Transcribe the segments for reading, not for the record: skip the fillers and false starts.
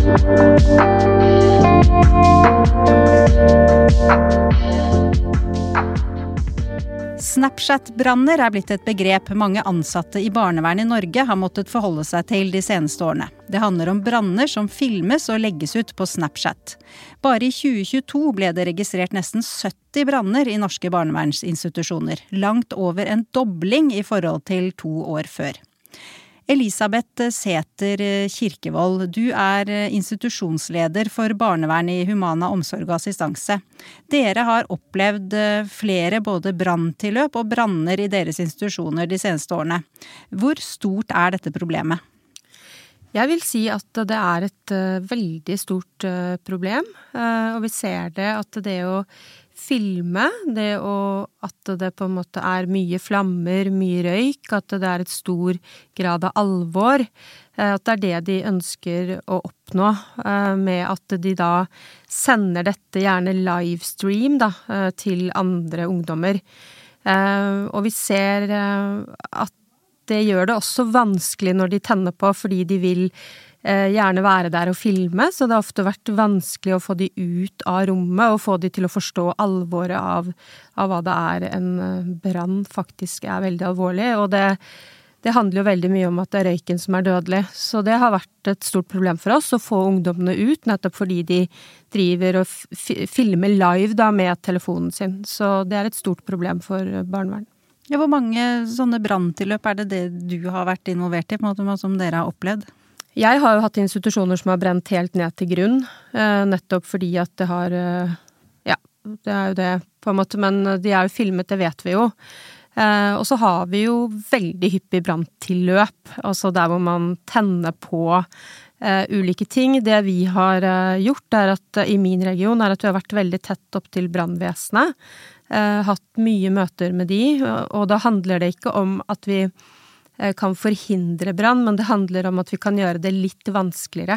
Snapchat-branner blitt et begrep mange ansatte i barnevern i Norge har måttet forholde seg til de seneste årene. Det handler om branner som filmes og legges ut på Snapchat. Bare i 2022 ble det registrert nesten 70 branner i norske barnevernsinstitusjoner, langt over en dobling i forhold til 2 år før. Elisabeth Sæther Kirkevold, du institusjonsleder for barnevern i Humana Omsorg og Assistanse. Dere har opplevd flere både branntilløp og branner i deres institusjoner de seneste årene. Hvor stort dette problemet? Jeg vil si at det et veldig stort problem, og vi ser det at det å filme, at det på en måte mye flammer, mye røyk, at det et stor grad av alvor, at det det de ønsker å oppnå med at de da sender dette gjerne livestream til andre ungdommer. Og vi ser at det gjør det også vanskelig når de tenner på, fordi de vil gjerne være der og filme, så det har ofte vært vanskelig å få de ut av rommet og få de til å forstå alvoret av hva det en brann faktisk veldig alvorlig, og det handler jo veldig mye om at det røyken som dødelig, så det har vært et stort problem for oss å få ungdommene ut, nettopp fordi de driver og filmer live med telefonen sin, så det et stort problem for barnevern. Ja, hvor mange sånne branntilløp det du har vært involvert i, på en måte, som dere har opplevd? Jeg har jo hatt institusjoner som har brent helt ned til grunn, nettopp fordi at det har, ja, det jo det på en måte, men de jo filmet, det vet vi jo. Og så har vi jo veldig hyppig branntilløp, altså der hvor man tenner på ulike ting. Det vi har gjort at i min region at vi har vært veldig tett opp til brannvesenet, hatt mye møter med de, og da handler det ikke om at vi kan forhindre brann, men det handler om at vi kan gjøre det litt vanskeligere.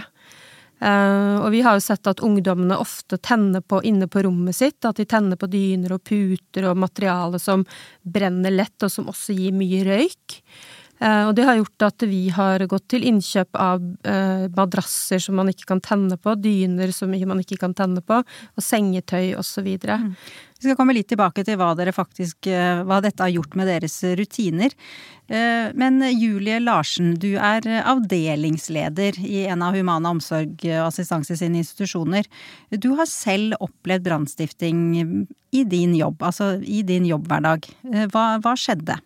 Og vi har jo sett at ungdommene ofte tenner på inne på rommet sitt, at de tenner på dyner og puter og materiale som brenner lett og som også gir mye røyk. Og det har gjort at vi har gått til innkjøp av madrasser som man ikke kan tenne på, dyner som man ikke kan tenne på, og sengetøy og så videre. Vi skal komme litt tilbake til hva dette har gjort med deres rutiner. Men Julie Larsen, du avdelingsleder i en av Humana Omsorg og Assistanse sine institusjoner. Du har selv opplevd brannstifting i din jobb, altså i din jobbhverdag. Hva skjedde?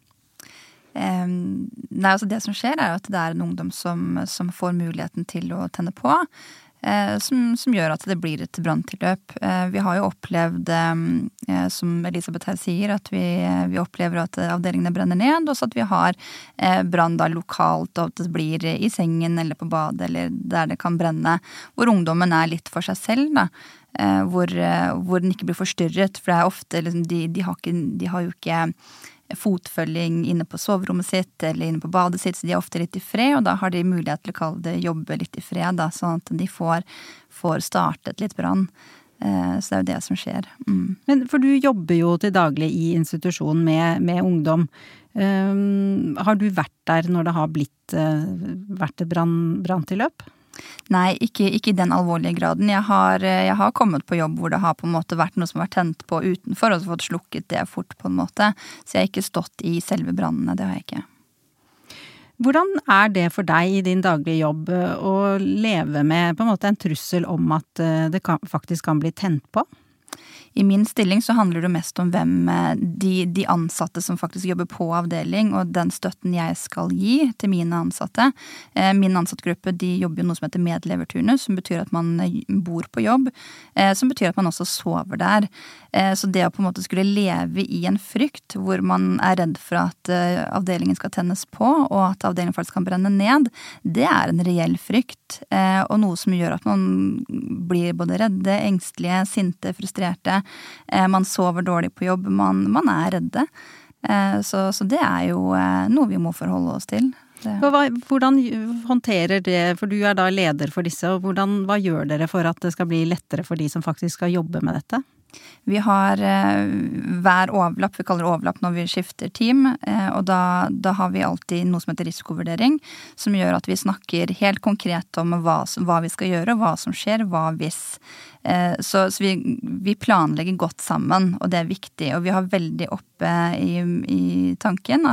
Altså det som skjer at det en ungdom som får muligheten til å tenne på, som gjør at det blir et branntilløp. Vi har jo opplevd, som Elisabeth her sier, at vi opplever at avdelingene brenner ned, og så at vi har brann da lokalt, og at det blir i sengen eller på badet, eller der det kan brenne, hvor ungdommen litt for seg selv da, hvor den ikke blir forstyrret, for det ofte, liksom, de har jo ikke fotfølging inne på soverommet sitt eller inne på badet sitt, så de ofte litt i fred, og da har de mulighet til å kalle det jobbe litt i fred, da, sånn at de får startet litt brann. Så det jo det som skjer. Men for du jobber jo til daglig i institusjon med ungdom. Har du vært der når det har vært et branntilløp? Nei, ikke i den alvorlige graden. Jeg har kommet på jobb hvor det har på en måte vært noe som har vært tent på utenfor, og så fått slukket det fort på en måte. Så jeg har ikke stått i selve brannene, det har jeg ikke. Hvordan det for deg i din daglige jobb å leve med på en måte en trussel om at det faktisk kan bli tent på? I min stilling så handler det mest om hvem de ansatte som faktisk jobber på avdeling, og den støtten jeg skal gi til mine ansatte. Min ansattgruppe, de jobber jo noe som heter medleverturnus, som betyr at man bor på jobb, som betyr at man også sover der. Så det å på en måte skulle leve i en frykt, hvor man redd for at avdelingen skal tennes på, og at avdelingen faktisk kan brenne ned, det en reell frykt, og noe som gjør at man blir både redde, engstelige, sinte, frustrerte. Man sover dårlig på jobb, man redde. Så det jo noe vi må forholde oss til. Hvordan håndterer det, for du da leder for disse, og hva gjør dere for at det skal bli lettere for de som faktisk skal jobbe med dette? Vi har hver overlapp, vi kaller det overlapp når vi skifter team, og da har vi alltid noe som heter risikovurdering, som gjør at vi snakker helt konkret om hva vi skal gjøre, hva som skjer, hva hvis. Så vi planlegger godt sammen, og det er viktig, og vi har veldig oppe i tanken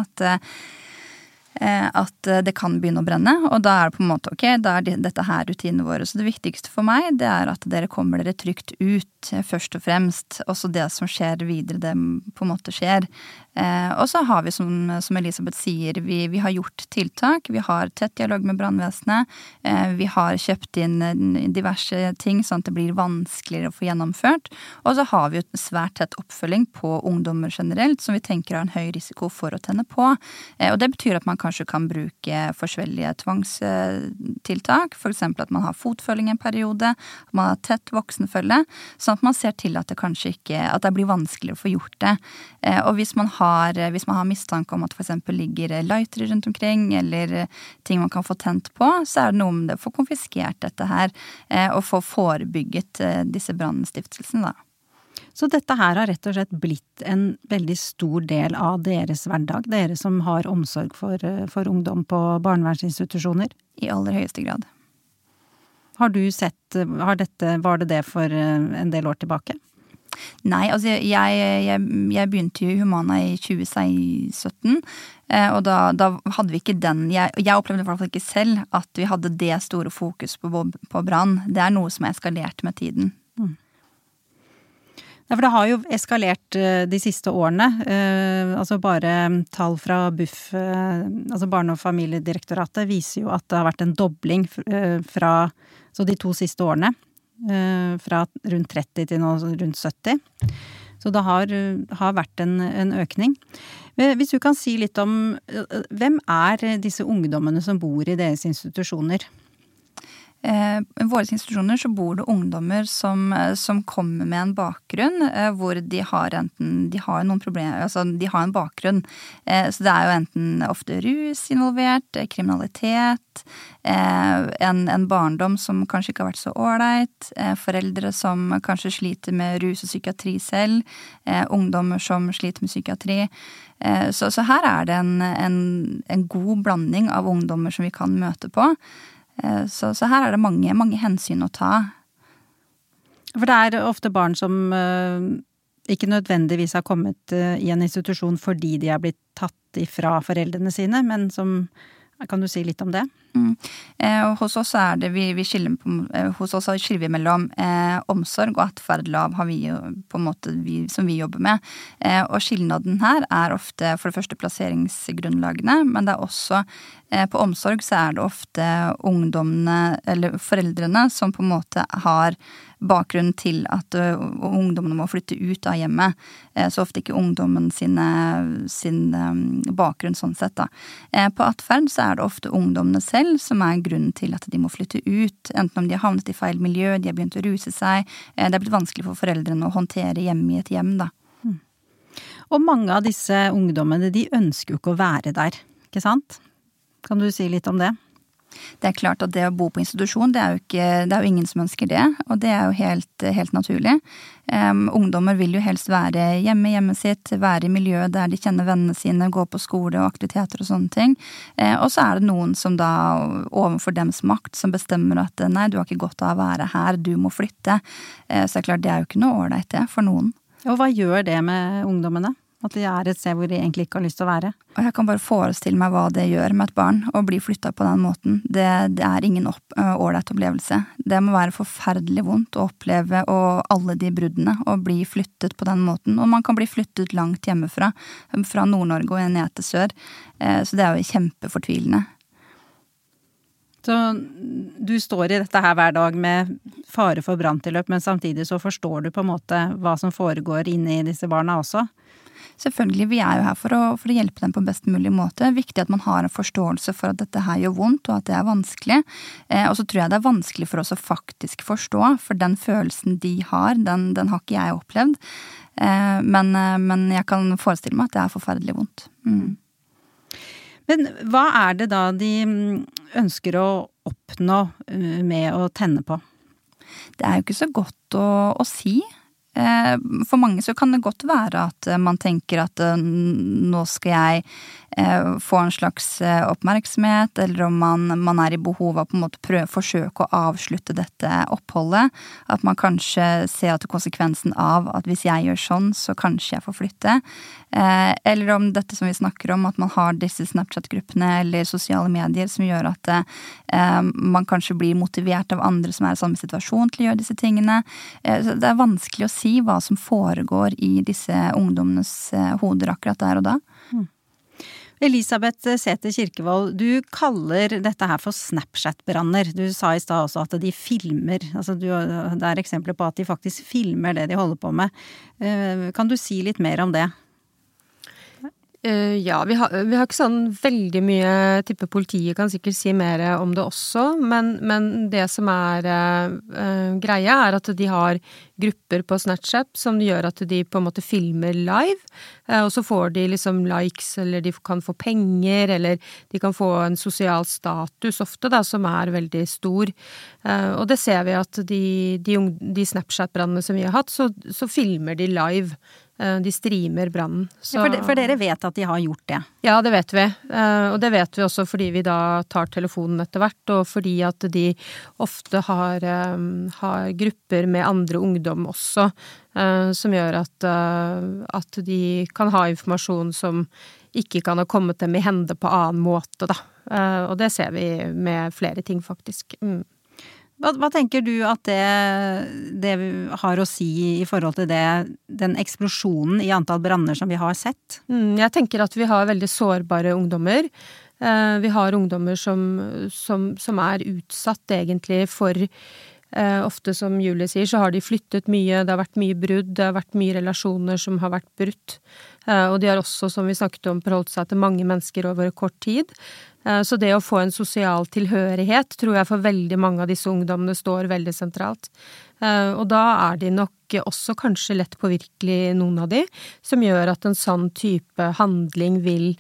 at det kan begynne å brenne, og da er det på en måte ok, da er dette her rutinene våre. Så det viktigste for meg, det er at dere kommer dere trygt ut, først og fremst. Også det som skjer videre, det på en måte skjer. Og så har vi, som Elisabeth sier, vi har gjort tiltak, vi har tett dialog med brannvesenet, vi har kjøpt inn diverse ting, sånn at det blir vanskeligere å få gjennomført. Og så har vi jo svært tett oppfølging på ungdommer generelt, som vi tenker har en høy risiko for å tenne på. Og det betyr at man kanskje kan bruke forskjellige tvangstiltak, for eksempel at man har fotfølging en periode, at man har tett voksenfølge, sånn at man ser til at det kanskje ikke, at det blir vanskeligere å få gjort det. Og hvis man har mistanke om at for eksempel ligger lightere rundt omkring, eller ting man kan få tent på, så er det noe om det å få konfiskert dette her, og få forebygget disse brannstiftelsene da. Så dette her har rett og slett blitt en veldig stor del av deres hverdag, dere som har omsorg for ungdom på barnevernsinstitusjoner? I aller høyeste grad. Har du sett, var det for en del år tilbake? Nei, altså jeg begynte jo i Humana i 2017, og da hadde vi ikke jeg opplevde i hvert fall ikke selv at vi hadde det store fokus på brann. Det er noe som har eskalert med tiden. Ja, for det har jo eskalert de siste årene, altså bare tall fra BUF, altså Barne- og familiedirektoratet, viser jo at det har vært en dobling fra de 2 siste årene, fra rundt 30 til nå rundt 70. Så det har vært en økning. Hvis du kan si litt om, hvem er disse ungdommene som bor i deres institusjoner? I våre institusjoner så bor det ungdommer som kommer med en bakgrunn hvor de har noen problemer, altså de har en bakgrunn. Så det er jo enten ofte rus involvert, kriminalitet, en barndom som kanskje ikke har vært så ålreit, foreldre som kanskje sliter med rus og psykiatri selv, ungdommer som sliter med psykiatri. Så her er det en god blanding av ungdommer som vi kan møte på. Så her er det mange hensyn å ta. For det er ofte barn som ikke nødvendigvis har kommet i en institusjon fordi de er blitt tatt ifra foreldrene sine, men kan du si litt om det? Hos oss er det, hos oss skiller vi mellom omsorg og atferd lav har vi jo på en måte som vi jobber med. Og skillnaden her er ofte for det første plasseringsgrunnlagene, men det er også på omsorg så er det ofte ungdommene eller foreldrene som på en måte har bakgrunn til at ungdommene må flytte ut av hjemmet. Så ofte ikke ungdommen sin bakgrunn sånn sett da. På atferd så er det ofte ungdommene selv som er grunnen til at de må flytte ut, enten om de har havnet i feil miljø, de har begynt å ruse seg, det er blitt vanskelig for foreldrene å håndtere hjemme i et hjem da. Og mange av disse ungdommene, de ønsker jo ikke å være der, ikke sant? Kan du si litt om det? Det er klart at det å bo på institusjon, det er jo ingen som ønsker det, og det er jo helt naturlig. Ungdommer vil jo helst være hjemme sitt, være i miljøet der de kjenner vennene sine, gå på skole og aktiviteter og sånne ting. Og så er det noen som da, overfor dems makt, som bestemmer at nei, du har ikke godt av å være her, du må flytte. Så det er klart, det er jo ikke noe ålreit det for noen. Og hva gjør det med ungdommene? At de er et sted hvor de egentlig ikke har lyst til å være. Og jeg kan bare forestille meg hva det gjør med et barn å bli flyttet på den måten. Det er ingen ålreit opplevelse. Det må være forferdelig vondt å oppleve og alle de bruddene å bli flyttet på den måten. Og man kan bli flyttet langt hjemmefra, fra Nord-Norge og ned til sør. Så det er jo kjempefortvilende. Så du står i dette her hver dag med fare for branntilløp, men samtidig så forstår du på en måte hva som foregår inne i disse barna også? Selvfølgelig, vi er jo her for å hjelpe dem på best mulig måte. Det er viktig at man har en forståelse for at dette her gjør vondt, og at det er vanskelig. Og så tror jeg det er vanskelig for oss å faktisk forstå, for den følelsen de har, den har ikke jeg opplevd. Men jeg kan forestille meg at det er forferdelig vondt. Men hva er det da de ønsker å oppnå med å tenne på? Det er jo ikke så godt å si. For mange så kan det godt være at man tenker at nå skal jeg få en slags oppmerksomhet, eller om man i behov av på en måte forsøke å avslutte dette oppholdet. At man kanskje ser at konsekvensen av at hvis jeg gjør sånn, så kanskje jeg får flytte. Eller om dette som vi snakker om, at man har disse Snapchat-gruppene eller sosiale medier som gjør at man kanskje blir motivert av andre som i samme situasjon til å gjøre disse tingene. Så det vanskelig å si hva som foregår i disse ungdommenes hoder akkurat der og da. Elisabeth Sæther Kirkevold, du kaller dette her for Snapchat-branner. Du sa i stad også at de filmer, altså det eksempler på at de faktisk filmer det de holder på med. Kan du si litt mer om det? Ja, vi har ikke sånn veldig mye, tipper politiet kan sikkert si mer om det også, men det som greia at de har grupper på Snapchat som gjør at de på en måte filmer live, og så får de liksom likes, eller de kan få penger, eller de kan få en sosial status ofte da, som veldig stor. Og det ser vi at de Snapchat-brannene som vi har hatt, så filmer de live. De streamer brannen. Ja, for dere vet at de har gjort det? Ja, det vet vi. Og det vet vi også fordi vi da tar telefonen etter hvert, og fordi at de ofte har grupper med andre ungdom også, som gjør at de kan ha informasjon som ikke kan ha kommet dem i hende på annen måte, da. Og det ser vi med flere ting, faktisk. Hva tenker du at det har å si i forhold til den eksplosjonen i antall branner som vi har sett? Jeg tenker at vi har veldig sårbare ungdommer. Vi har ungdommer som utsatt egentlig for, ofte som Julie sier, så har de flyttet mye, det har vært mye brudd, det har vært mye relasjoner som har vært brutt. Og de har også, som vi snakket om, forholdt seg til mange mennesker over kort tid. Så det å få en sosial tilhørighet tror jeg for veldig mange av disse ungdommene står veldig sentralt. Og da de nok også kanskje lett påvirkelig noen av de, som gjør at en sånn type handling vil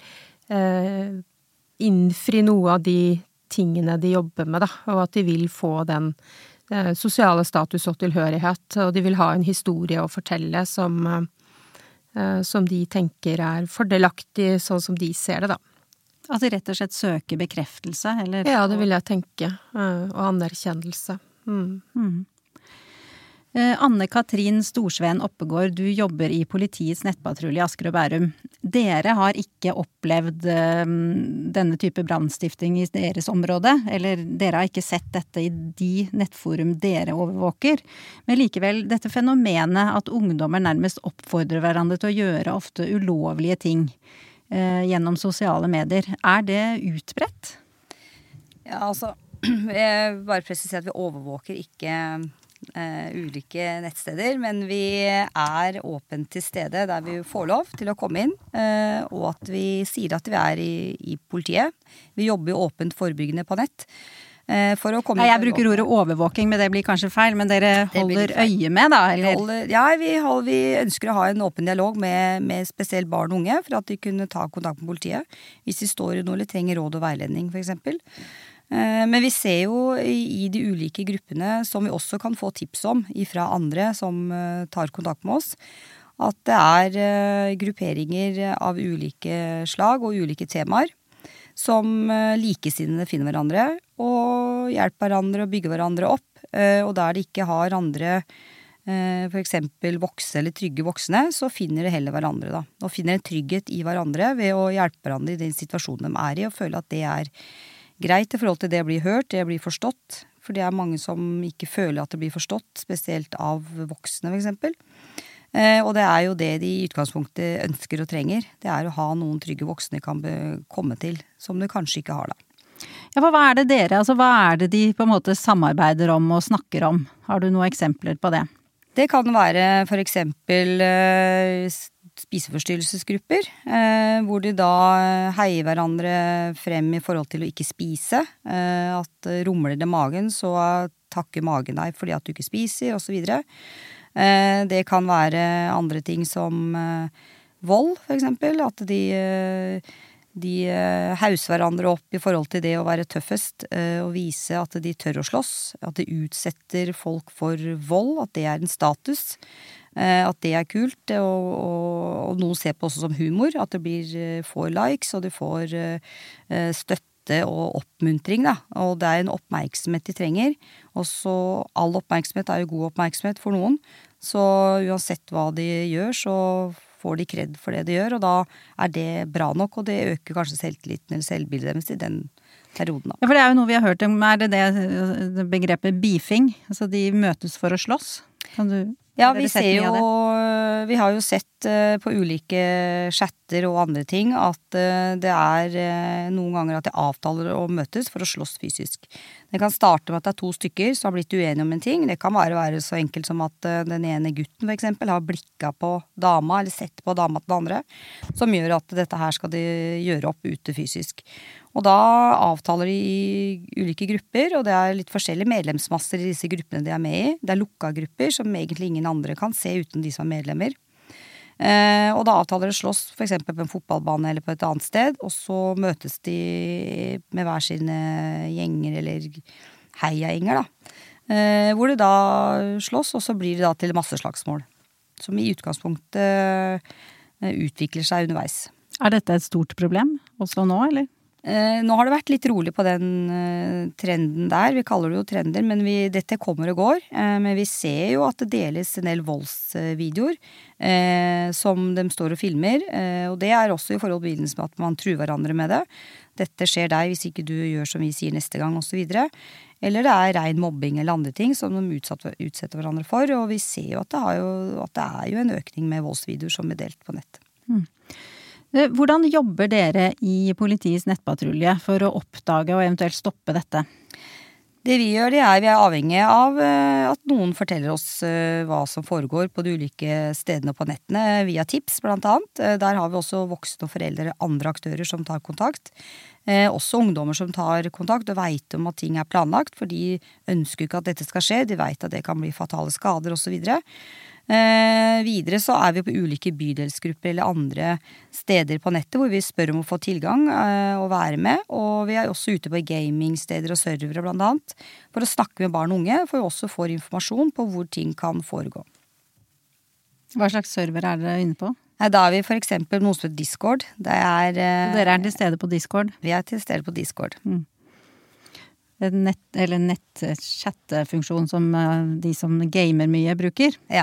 innfri noe av de tingene de jobber med, da, og at de vil få den sosiale status og tilhørighet, og de vil ha en historie å fortelle som de tenker fordelaktig, sånn som de ser det, da. At de rett og slett søker bekreftelse, eller? Ja, det vil jeg tenke, og anerkjennelse. Anne-Katrin Storsveen Oppegård, du jobber i politiets nettpatrulje i Asker og Bærum. Dere har ikke opplevd denne type brannstifting i deres område, eller dere har ikke sett dette i de nettforum dere overvåker. Men likevel, dette fenomenet at ungdommer nærmest oppfordrer hverandre til å gjøre ofte ulovlige ting gjennom sosiale medier, det utbredt? Ja, altså, jeg bare presiserer at vi overvåker ikke ulike nettsteder, men vi åpent til stede der vi får lov til å komme inn, og at vi sier at vi i politiet. Vi jobber jo åpent forebyggende på nett. For å komme jeg bruker ordet overvåking, men det blir kanskje feil, men dere holder øye med da, eller? Vi ønsker å ha en åpen dialog med spesielt barn og unge, for at de kunne ta kontakt med politiet, hvis de står i noe eller trenger råd og veiledning, for eksempel. Men vi ser jo i de ulike gruppene, som vi også kan få tips om fra andre som tar kontakt med oss, at det grupperinger av ulike slag og ulike temaer, som likesinnede finner hverandre, og hjelper hverandre og bygger hverandre opp. Og der de ikke har andre, for eksempel voksne eller trygge voksne, så finner de heller hverandre da. Og finner en trygghet i hverandre ved å hjelpe hverandre i den situasjonen de i, og føle at det greit i forhold til det blir hørt, det blir forstått. For det mange som ikke føler at det blir forstått, spesielt av voksne for eksempel. Og det jo det de i utgangspunktet ønsker og trenger. Det å ha noen trygge voksne kan komme til, som du kanskje ikke har da. Ja, for hva det dere, altså hva det de på en måte samarbeider om og snakker om? Har du noen eksempler på det? Det kan være for eksempel spiseforstyrrelsesgrupper, hvor de da heier hverandre frem i forhold til å ikke spise. At rumler det magen, så takker magen deg fordi at du ikke spiser, og så videre. Det kan være andre ting som vold, for eksempel. At de hauser hverandre opp i forhold til det å være tøffest, og vise at de tør å slåss. At de utsetter folk for vold, at det en status. At det kult, og noen ser på også som humor, at det får likes, og de får støtte og oppmuntring, da. Og det en oppmerksomhet de trenger. Og så all oppmerksomhet jo god oppmerksomhet for noen. Så uansett hva de gjør, så får de kred for det de gjør, og da det bra nok, og det øker kanskje selvtilliten eller selvbildet deres i den perioden. Da. Ja, for det jo noe vi har hørt om, det begrepet beefing? Altså de møtes for å slåss? Kan du... Ja, vi har jo sett på ulike chatter og andre ting at det noen ganger at de avtaler å møtes for å slåss fysisk. Det kan starte med at det 2 stykker som har blitt uenige om en ting. Det kan bare være så enkelt som at den ene gutten for eksempel har blikket på dama eller sett på dama til den andre, som gjør at dette her skal de gjøre opp ute fysisk. Og da avtaler de i ulike grupper, og det litt forskjellige medlemsmasser i disse gruppene de med i. Det lukka grupper som egentlig ingen andre kan se uten de som medlemmer. Og da avtaler de slåss for eksempel på en fotballbane eller på et annet sted, og så møtes de med hver sine gjenger eller heiagjenger, da. Hvor de da slåss, og så blir det da til masseslagsmål. Som i utgangspunktet utvikler seg underveis. Dette et stort problem også nå, eller? Nå har det vært litt rolig på den trenden der, vi kaller det jo trender, men dette kommer og går, men vi ser jo at det deles en del voldsvideoer som de står og filmer, og det også i forhold til med at man truer hverandre med det. Dette skjer deg hvis ikke du gjør som vi sier neste gang, og så videre. Eller det ren mobbing eller andre ting som de utsetter hverandre for, og vi ser jo at det jo en økning med voldsvideoer som delt på nett. Hvordan jobber dere i politiets nettpatrulje for å oppdage og eventuelt stoppe dette? Det vi gjør, vi avhengig av at noen forteller oss hva som foregår på de ulike stedene på nettene, via tips blant annet. Der har vi også voksne og foreldre, andre aktører som tar kontakt. Også ungdommer som tar kontakt og vet om at ting planlagt, for de ønsker ikke at dette skal skje, de vet at det kan bli fatale skader og så videre. Videre så vi på ulike bydelsgrupper eller andre steder på nettet hvor vi spør om å få tilgang og være med, og vi også ute på gamingsteder og servere blant annet for å snakke med barn og unge, for å også få informasjon på hvor ting kan foregå. Hva slags server dere inne på? Da vi for eksempel noe som heter Discord. Dere til stede på Discord? Vi til stede på Discord. Nett-chat-funksjon som de som gamer mye bruker. Ja.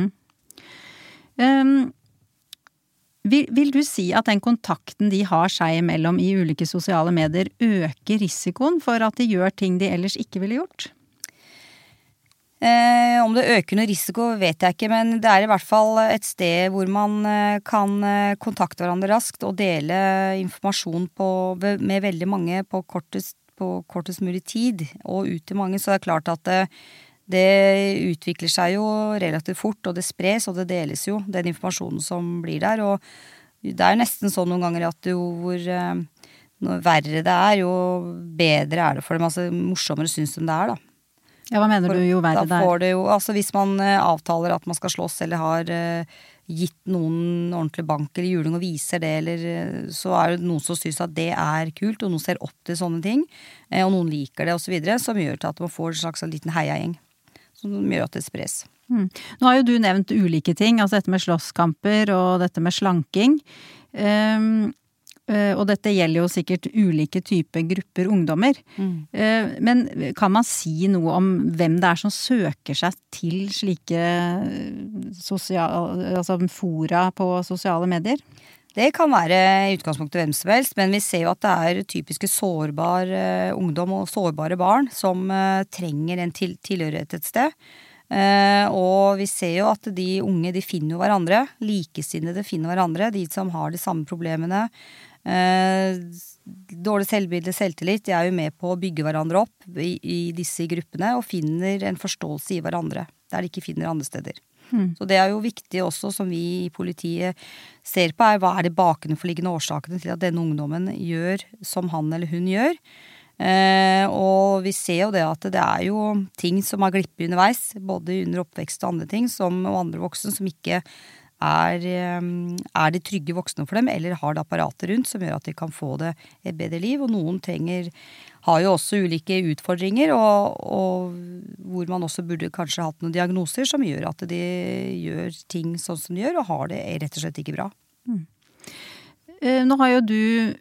Vil du si at den kontakten de har seg imellom i ulike sosiale medier øker risikoen for at de gjør ting de ellers ikke ville gjort? Om det øker noe risiko vet jeg ikke, men det i hvert fall et sted hvor man kan kontakte hverandre raskt og dele informasjon med veldig mange på kortest mulig tid og ut til mange, så det klart at det utvikler seg jo relativt fort, og det spres, og det deles jo, den informasjonen som blir der, og det nesten sånn noen ganger at hvor verre det jo bedre det for dem, altså morsommere synes de det da. Ja, hva mener du jo verre da får det jo, altså hvis man avtaler at man skal slåss, eller har gitt noen ordentlig bank eller juling og viser det, eller så det noen som synes at det kult, og noen ser opp til sånne ting, og noen liker det og så videre, som gjør til at man får en slags liten heiagjeng, som gjør at det spres. Nå har jo du nevnt ulike ting, altså dette med slåsskamper og dette med slanking, og dette gjelder jo sikkert ulike typer grupper ungdommer. Men kan man si noe om hvem det som søker seg til slike fora på sosiale medier? Det kan være i utgangspunktet hvem som helst, men vi ser jo at det typiske sårbar ungdom og sårbare barn som trenger en tilhørighet et sted. Og vi ser jo at de unge, de finner jo hverandre, likesinnede finner hverandre, de som har de samme problemene. Dårlig selvbilde, selvtillit, de jo med på å bygge hverandre opp i disse gruppene og finner en forståelse i hverandre der de ikke finner andre steder. Så det jo viktig også, som vi i politiet ser på, hva de bakenforliggende årsakene til at denne ungdommen gjør som han eller hun gjør. Og vi ser jo det at det jo ting som har glippet underveis, både under oppvekst og andre ting, og andre voksne som ikke de trygge voksne for dem, eller har det apparatet rundt som gjør at de kan få det et bedre liv, og noen har jo også ulike utfordringer, og hvor man også burde kanskje hatt noen diagnoser som gjør at de gjør ting sånn som de gjør, og har det rett og slett ikke bra. Nå har jo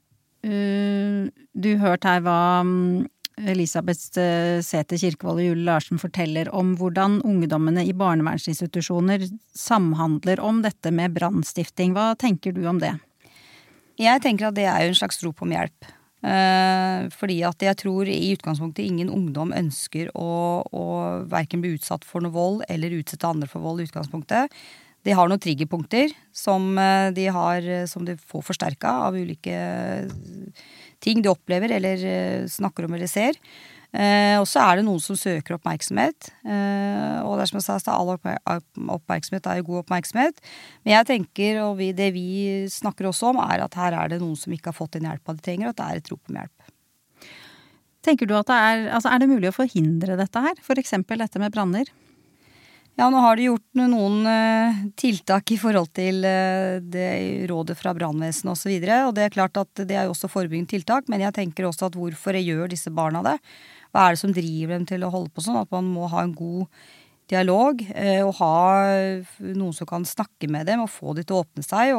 du hørt her hva Elisabeth Sæther Kirkevold og Julie Larsen forteller om hvordan ungdommene i barnevernsinstitusjoner samhandler om dette med brannstifting. Hva tenker du om det? Jeg tenker at det jo en slags rop om hjelp. Fordi at jeg tror i utgangspunktet ingen ungdom ønsker å hverken bli utsatt for noe vold eller utsette andre for vold i utgangspunktet. De har noen triggerpunkter som de får forsterket av ulike ting de opplever eller snakker om eller ser. Og så det noen som søker oppmerksomhet. Og det som jeg sa, all oppmerksomhet jo god oppmerksomhet. Men jeg tenker, og det vi snakker også om, at her det noen som ikke har fått den hjelpa de trenger, og at det et rop om hjelp. Tenker du at det mulig å forhindre dette her? For eksempel dette med branner? Ja, nå har de gjort noen tiltak i forhold til det rådet fra brannvesen og så videre, og det klart at det jo også forebyggende tiltak, men jeg tenker også at hvorfor gjør disse barna det? Hva det som driver dem til å holde på sånn? At man må ha en god dialog, og ha noen som kan snakke med dem og få dem til å åpne seg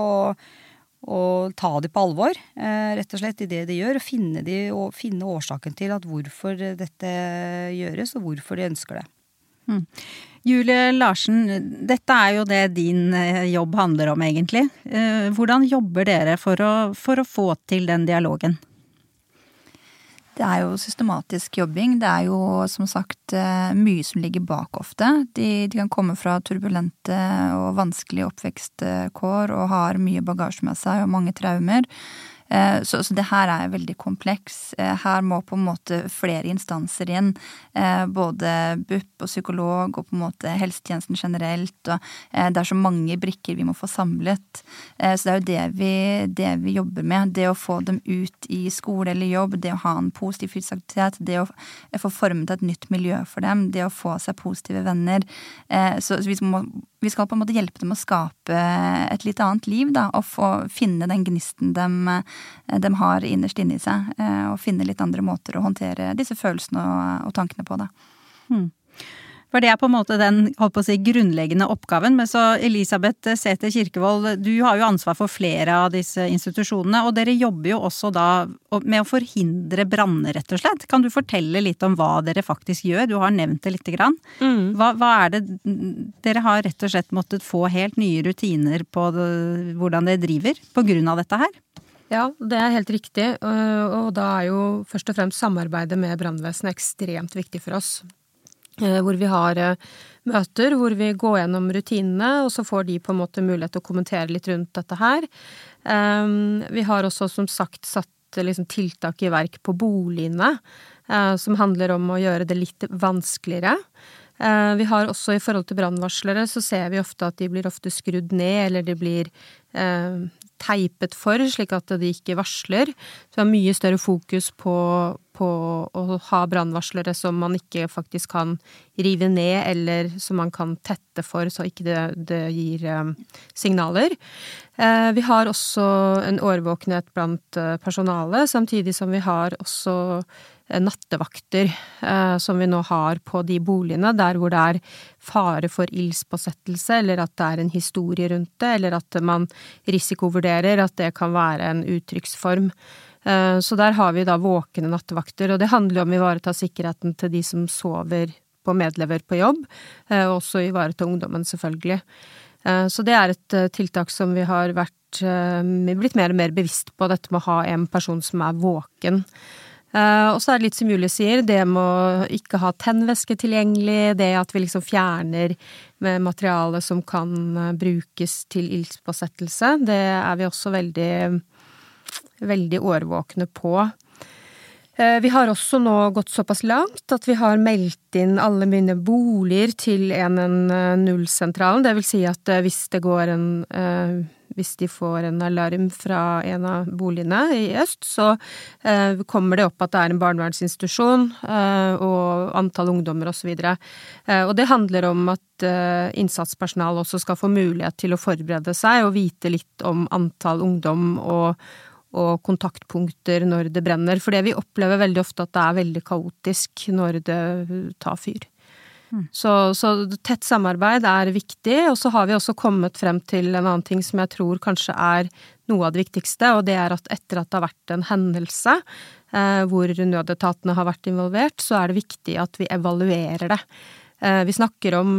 og ta dem på alvor, rett og slett i det de gjør, og finne årsaken til at hvorfor dette gjøres og hvorfor de ønsker det. Julie Larsen, dette jo det din jobb handler om egentlig. Hvordan jobber dere for å få til den dialogen? Det jo systematisk jobbing. Det jo som sagt mye som ligger bak ofte. De kan komme fra turbulente og vanskelige oppvekstkår og har mye bagasje med seg og mange traumer. Så det her veldig kompleks. Her må på en måte flere instanser inn, både BUP og psykolog og på en måte helsetjenesten generelt, og det så mange brikker vi må få samlet. Så det jo det vi jobber med, det å få dem ut i skole eller jobb, det å ha en positiv fysisk det å få formet et nytt miljø for dem, det å få seg positive venner. Så vi skal på en måte hjelpe dem å skape et litt annet liv, da, og finne den gnisten de har innerst inne i seg, og finne litt andre måter å håndtere disse følelsene og tankene på, da. For det på en måte den, holdt på å si, grunnleggende oppgaven, men så Elisabeth Sæther Kirkevold, du har jo ansvar for flere av disse institusjonene, og dere jobber jo også da med å forhindre branner, rett og slett. Kan du fortelle litt om hva dere faktisk gjør? Du har nevnt det litt grann. Hva det dere har rett og slett måttet få helt nye rutiner på hvordan det driver på grunn av dette her? Ja, det helt riktig, og da jo først og fremst samarbeidet med brannvesenet ekstremt viktig for oss. Hvor vi har møter, hvor vi går gjennom rutinene, og så får de på en måte mulighet til å kommentere litt rundt dette her. Vi har også som sagt satt liksom tiltak i verk på boligene, som handler om å gjøre det litt vanskeligere. Vi har også i forhold til brannvarslere, så ser vi ofte at de blir ofte skrudd ned, eller de blir teipet for, slik at de ikke varsler. Så vi har mye større fokus på å ha brannvarslere som man ikke faktisk kan rive ned, eller som man kan tette for, så ikke det gir signaler. Vi har også en årvåkenhet blant personalet, samtidig som vi har også nattevakter som vi nå har på de boligene, der hvor det fare for ildspåsettelse, eller at det en historie rundt det, eller at man risikovurderer at det kan være en uttrykksform. Så der har vi da våkne nattevakter, og det handler om å ivareta sikkerheten til de som sover på medlever på jobb, og også ivareta ungdommen selvfølgelig. Så det et tiltak som vi har blitt mer og mer bevisst på, dette med å ha en person som våken. Og så det litt som Julie sier, det med å ikke ha tennvæske tilgjengelig, det at vi liksom fjerner med materiale som kan brukes til ildspåsettelse, det vi også veldig, veldig årvåkne på. Vi har også nå gått såpass langt at vi har meldt inn alle mine boliger til 110-sentralen. Det vil si at hvis det går hvis de får en alarm fra en av boligene i øst, så kommer det opp at det er en barnevernsinstitusjon og antall ungdommer og så videre. Og det handler om at innsatspersonal også skal få mulighet til å forberede seg og vite litt om antall ungdom og kontaktpunkter når det brenner. For det vi opplever veldig ofte at det er veldig kaotisk når det tar fyr. Så tett samarbeid er viktig, og så har vi også kommet frem til en annen ting som jeg tror kanskje er noe av det viktigste, og det er at etter at det har vært en hendelse hvor nødetatene har vært involvert, så er det viktig at vi evaluerer det. Vi snakker om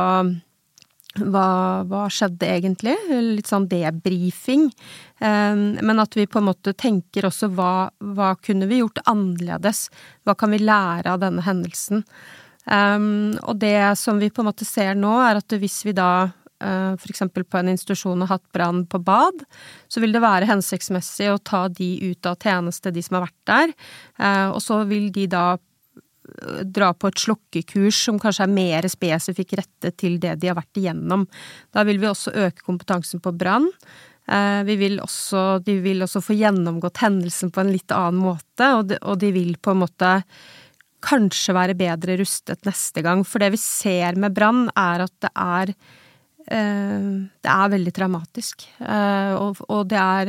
hva skjedde egentlig, litt sånn debriefing, men at vi på en måte tenker også hva kunne vi gjort annerledes, hva kan vi lære av denne hendelsen. Og det som vi på en måte ser nå er at hvis vi da for eksempel på en institusjon har hatt brann på bad, så vil det være hensiktsmessig å ta de ut av tjeneste, de som har vært der, og så vil de da dra på et slokkekurs som kanskje er mer spesifikt rettet til det de har vært igjennom. Da vil vi også øke kompetansen på brann. De vil også få gjennomgått hendelsen på en litt annen måte, og de vil på en måte kanskje være bedre rustet neste gang. For det vi ser med brann er at det er veldig traumatisk. Og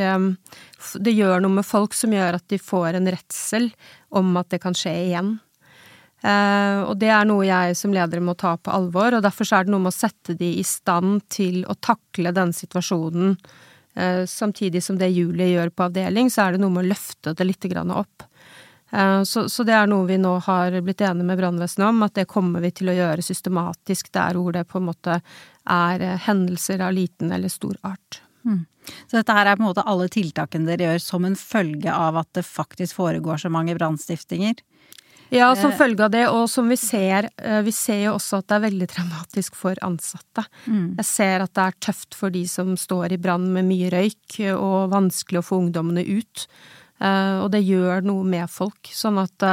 det gjør noe med folk som gjør at de får en redsel om at det kan skje igjen. Og det er noe jeg som leder må ta på alvor, og derfor er det noe med å sette de i stand til å takle den situasjonen. Samtidig som det Julie gjør på avdeling, så er det noe med å løfte det litt grann opp. Så det er noe vi nå har blitt enige med brannvesenet om, at det kommer vi til å gjøre systematisk der hvor det på en måte er hendelser av liten eller stor art. Så dette her er på en måte alle tiltakene dere gjør som en følge av at det faktisk foregår så mange brannstiftinger? Ja, som følge av det, og som vi ser jo også at det er veldig traumatisk for ansatte. Jeg ser at det er tøft for de som står i brann med mye røyk, og vanskelig å få ungdommene ut. Og det gjør noe med folk, sånn at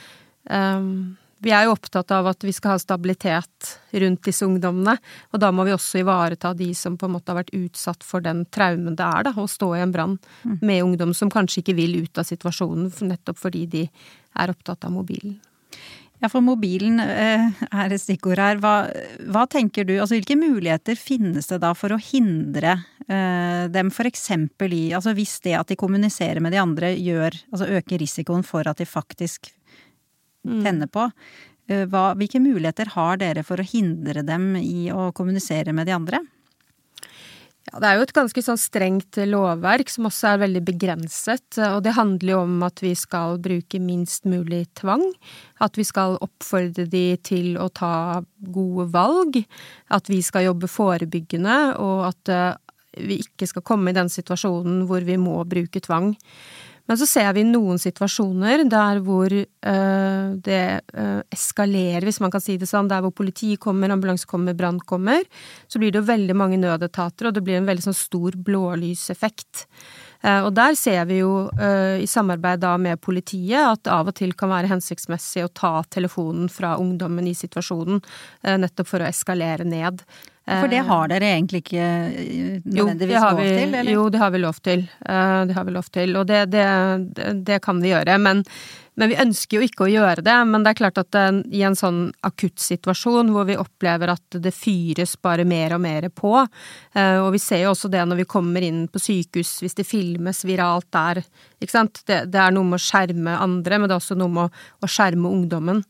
vi er jo opptatt av at vi skal ha stabilitet rundt disse ungdommene, og da må vi også ivareta de som på en måte har vært utsatt for den traumen det er da, å stå i en brann med ungdom som kanskje ikke vil ut av situasjonen, nettopp fordi de er opptatt av mobilen. Ja, for mobilen er et stikkord her. Hva tenker du, altså hvilke muligheter finnes det da for å hindre dem for eksempel i, altså hvis det at de kommuniserer med de andre øker risikoen for at de faktisk tenner på, hvilke muligheter har dere for å hindre dem i å kommunisere med de andre? Ja, det er jo et ganske sånn strengt lovverk som også er veldig begrenset, og det handler jo om at vi skal bruke minst mulig tvang, at vi skal oppfordre de til å ta gode valg, at vi skal jobbe forebyggende, og at vi ikke skal komme i den situasjonen hvor vi må bruke tvang. Men så ser vi noen situasjoner der hvor det eskalerer, hvis man kan si det sånn, der hvor politi kommer, ambulanse kommer, brann kommer, så blir det jo veldig mange nødetater, og det blir en veldig sånn stor blålyseffekt. Og der ser vi jo i samarbeid da med politiet at av og til kan være hensiktsmessig å ta telefonen fra ungdommen i situasjonen, nettopp for å eskalere ned. For det har dere egentlig ikke nødvendigvis lov til, eller? Jo, det har vi lov til. Det har vi lov til, og det kan vi gjøre, men vi ønsker jo ikke å gjøre det, men det er klart at i en sånn akutt situasjon hvor vi opplever at det fyres bare mer og mer på, og vi ser jo også det når vi kommer inn på sykehus, hvis det filmes viralt der, ikke sant? Det er noe med å skjerme andre, men det er også noe med å skjerme ungdommen.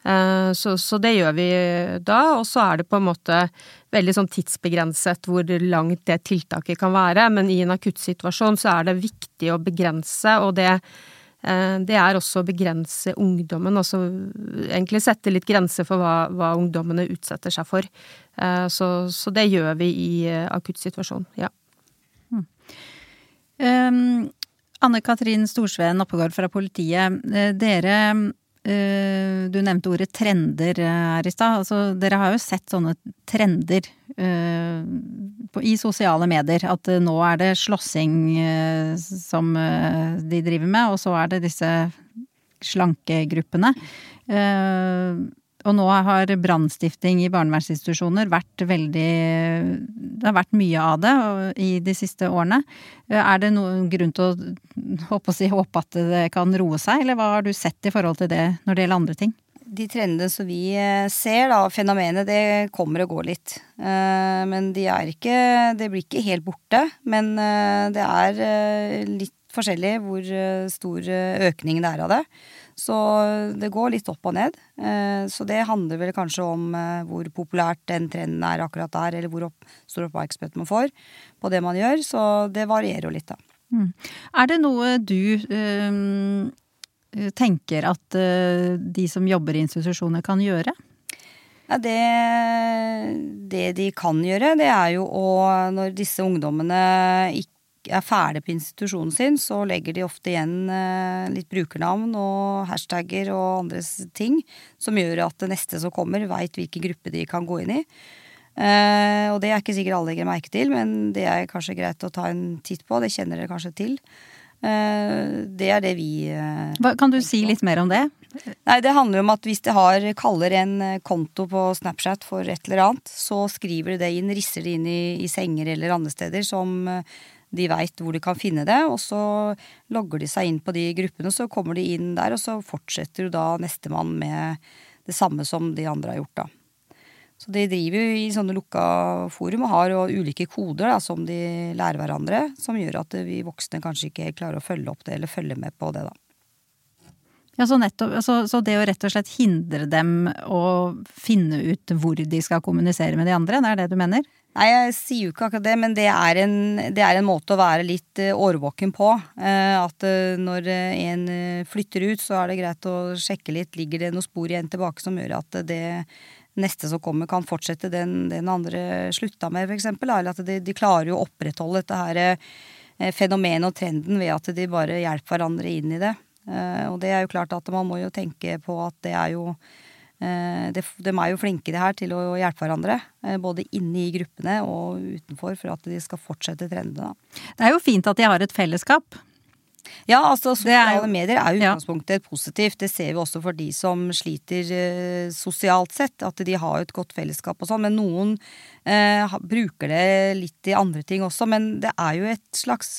Så det gjør vi da, og så er det på en måte veldig sånn tidsbegrenset hvor langt det tiltaket kan være, men i en akutt situasjon så er det viktig å begrense, og det er også å begrense ungdommen, altså egentlig sette litt grenser for hva ungdommene utsetter seg for. Så det gjør vi i akutt situasjon, ja. Anne-Katrin Storsveen Oppegård fra politiet, du nevnte ordet trender her i stad. Altså, dere har jo sett sånne trender i sosiale medier, at nå er det slåssing som de driver med, og så er det disse slankegruppene. Og nå har brannstifting i barnevernsinstitusjoner det har vært mye av det i de siste årene. Det noen grunn til å håpe at det kan roe seg, eller hva har du sett i forhold til det når det gjelder andre ting? De trendene som vi ser da, fenomenet, det kommer og går litt. Men det blir ikke helt borte, men det litt forskjellig hvor stor økning det av det. Så det går litt opp og ned. Så det handler vel kanskje om hvor populært den trenden akkurat der, eller hvor stor oppmerksomhet man får på det man gjør. Så det varierer jo litt da. Det noe du tenker at de som jobber i institusjoner kan gjøre? Ja, det de kan gjøre, det jo når disse ungdommene ikke ferdig på institusjonen sin, så legger de ofte igjen litt brukernavn og hashtagger og andre ting, som gjør at det neste som kommer vet hvilken gruppe de kan gå inn i. Og det ikke sikkert alle legger merke til, men det kanskje greit å ta en titt på, det kjenner dere kanskje til. Det det vi Kan du si litt mer om det? Nei, det handler om at hvis de kaller en konto på Snapchat for et eller annet, så skriver de det inn, risser de inn i senger eller andre steder som de vet hvor de kan finne det, og så logger de seg inn på de gruppene, så kommer de inn der, og så fortsetter jo da nestemann med det samme som de andre har gjort da. Så de driver jo i sånne lukka forum og har jo ulike koder da, som de lærer hverandre, som gjør at vi voksne kanskje ikke klarer å følge opp det, eller følge med på det da. Ja, så det å rett og slett hindre dem å finne ut hvor de skal kommunisere med de andre, det det du mener? Nei, jeg sier jo ikke akkurat det, men det en måte å være litt årvåken på. At når en flytter ut, så det greit å sjekke litt, ligger det noe spor igjen tilbake som gjør at det neste som kommer kan fortsette den andre slutta med, for eksempel. Eller at de klarer jo å opprettholde dette her fenomenet og trenden ved at de bare hjelper hverandre inn i det. Og det jo klart at man må jo tenke på at det jo de jo flinke det her til å hjelpe hverandre, både inne i gruppene og utenfor, for at de skal fortsette trendene. Det jo fint at de har et fellesskap. Ja, altså sosiale medier jo utgangspunktet positivt. Det ser vi også for de som sliter sosialt sett, at de har et godt fellesskap og sånn, men noen bruker det litt i andre ting også, men det jo et slags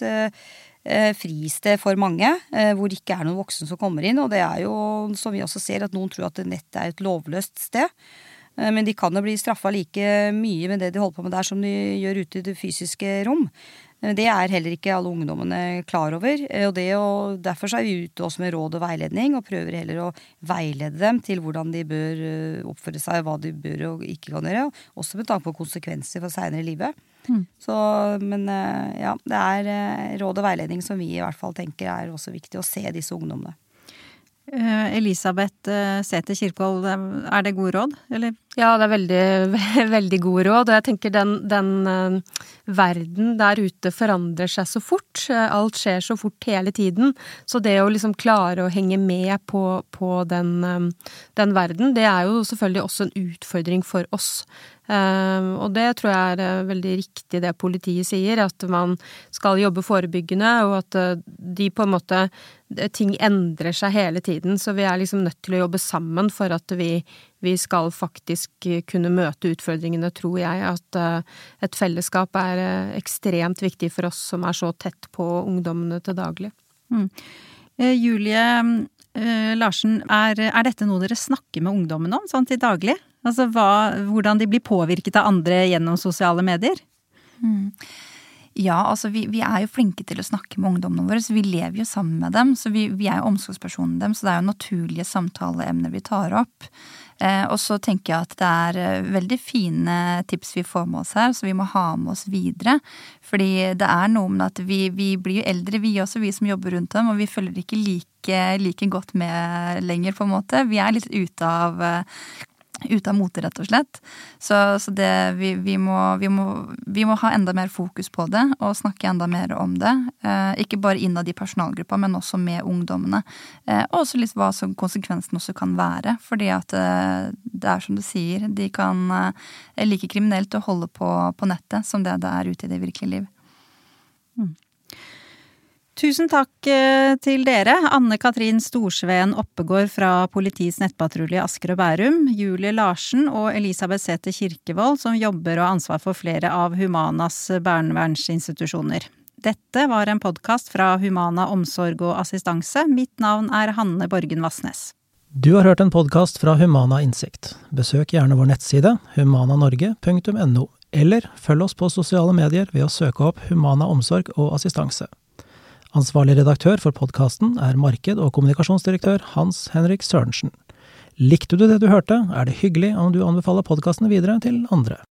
fristed for mange, hvor det ikke noen voksne som kommer inn, og det jo, som vi også ser, at noen tror at nett et lovløst sted, men de kan jo bli straffet like mye med det de holder på med der som de gjør ute i det fysiske rom. Det heller ikke alle ungdommene klar over, og derfor så vi ute også med råd og veiledning, og prøver heller å veilede dem til hvordan de bør oppføre seg, hva de bør og ikke kan gjøre, også med tanke på konsekvenser for senere i livet. Så, men ja, det råd og veiledning som vi i hvert fall tenker også viktig å se disse ungdommene. Elisabeth Sæther Kirkvold, det gode råd, eller? Ja, det veldig, veldig gode råd, og jeg tenker den verden der ute forandrer seg så fort, alt skjer så fort hele tiden, så det å liksom klare å henge med på den verden, det jo selvfølgelig også en utfordring for oss. Og det tror jeg veldig riktig det politiet sier, at man skal jobbe forebyggende, og at de på en måte, ting endrer seg hele tiden, så vi liksom nødt til å jobbe sammen for at vi skal faktisk kunne møte utfordringene, tror jeg, at et fellesskap ekstremt viktig for oss som så tett på ungdommene til daglig. Julie Larsen, dette noe dere snakker med ungdommene om sånn til daglig? Altså hvordan de blir påvirket av andre gjennom sosiale medier? Ja, altså vi jo flinke til å snakke med ungdommene våre, så vi lever jo sammen med dem, så vi jo omsorgspersonene dem, så det jo naturlige samtaleemner vi tar opp. Og så tenker jeg at det veldig fine tips vi får med oss her, så vi må ha med oss videre. Fordi det noe med at vi blir jo eldre, vi også, vi som jobber rundt dem, og vi følger ikke like godt med lenger på en måte. Vi litt ute av mote, rett og slett. Så det, vi må ha enda mer fokus på det, og snakke enda mer om det. Ikke bare innad i personalgruppa, men også med ungdommene. Og også litt hva som konsekvensen også kan være, fordi at det som du sier, de kan like kriminelt å holde på nettet som det ute i det virkelige liv. Tusen takk til dere, Anne-Katrin Storsveen Oppegård fra Politiets nettpatrulje Asker og Bærum, Julie Larsen og Elisabeth Sæther Kirkevold, som jobber og har ansvar for flere av Humanas barnevernsinstitusjoner. Dette var en podcast fra Humana Omsorg og Assistanse. Mitt navn er Hanne Borgen Vassnes. Du har hørt en podcast fra Humana Innsikt. Besøk gjerne vår nettside humananorge.no, eller følg oss på sosiale medier ved å søke opp Humana Omsorg og Assistanse. Ansvarlig redaktør for podcasten er marked- og kommunikasjonsdirektør Hans Henrik Sørensen. Likte du det du hørte, er det hyggelig om du anbefaler podcasten videre til andre.